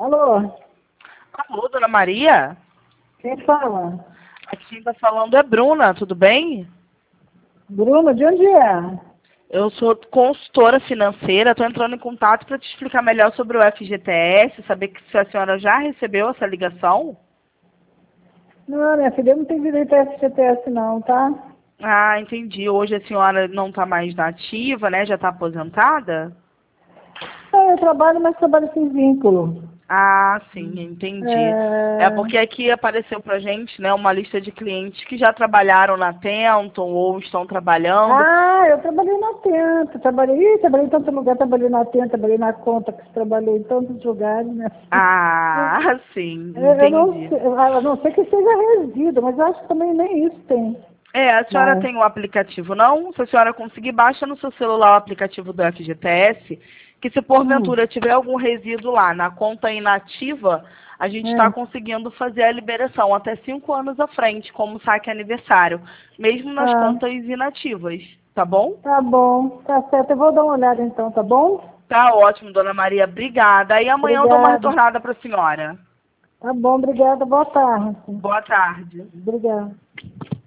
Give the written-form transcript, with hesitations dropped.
Alô, Alô, dona Maria? quem fala? Aqui quem está falando é Bruna, tudo bem? Bruno, de onde é? Eu sou consultora financeira, estou entrando em contato para te explicar melhor sobre o FGTS, saber se a senhora já recebeu essa ligação. Não, minha filha, eu não tenho direito a FGTS não, tá? Ah, entendi. Hoje a senhora não está mais na ativa, né? Já está aposentada? Eu trabalho, mas trabalho sem vínculo. Ah, sim, entendi. É É... porque aqui apareceu pra gente, né, uma lista de clientes que já trabalharam na Tenton ou estão trabalhando. Ah, eu trabalhei na Tenta, trabalhei em tanto lugar, trabalhei na Tenta, trabalhei na Conta, que trabalhei em tantos lugares, né? Ah, sim, Eu não entendi. sei, a não ser que seja resíduo, mas eu acho que também nem isso tem. É, a senhora Mas, tem o aplicativo, não? Se a senhora conseguir, baixa no seu celular o aplicativo do FGTS, que se porventura tiver algum resíduo lá na conta inativa, a gente está é. conseguindo fazer a liberação até 5 anos à frente, como saque aniversário, mesmo nas Ah, contas inativas, tá bom? tá bom, tá certo. Eu vou dar uma olhada então, tá bom? Tá ótimo, dona Maria, obrigada. Aí amanhã eu dou uma Obrigada. retornada para a senhora. Tá bom, obrigada. Boa tarde. Boa tarde. Obrigada.